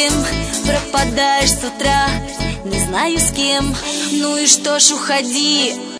дым, пропадаешь с утра, не знаю с кем. Ну и что ж, уходи.